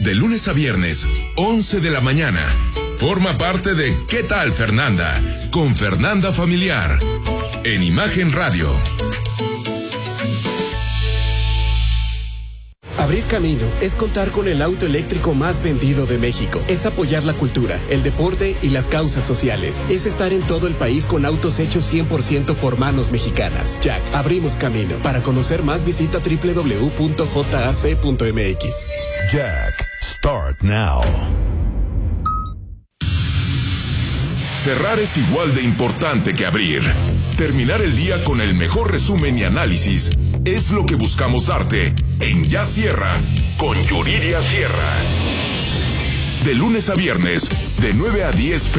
De lunes a viernes, 11 de la mañana. Forma parte de ¿Qué tal, Fernanda? Con Fernanda Familiar. En Imagen Radio. Abrir camino es contar con el auto eléctrico más vendido de México. Es apoyar la cultura, el deporte y las causas sociales. Es estar en todo el país con autos hechos 100% por manos mexicanas. Jack, abrimos camino. Para conocer más, visita www.jac.mx. Jack, start now. Cerrar es igual de importante que abrir. Terminar el día con el mejor resumen y análisis es lo que buscamos darte en Ya Cierra con Yuridia Sierra. De lunes a viernes, de 9 a 10 p.m.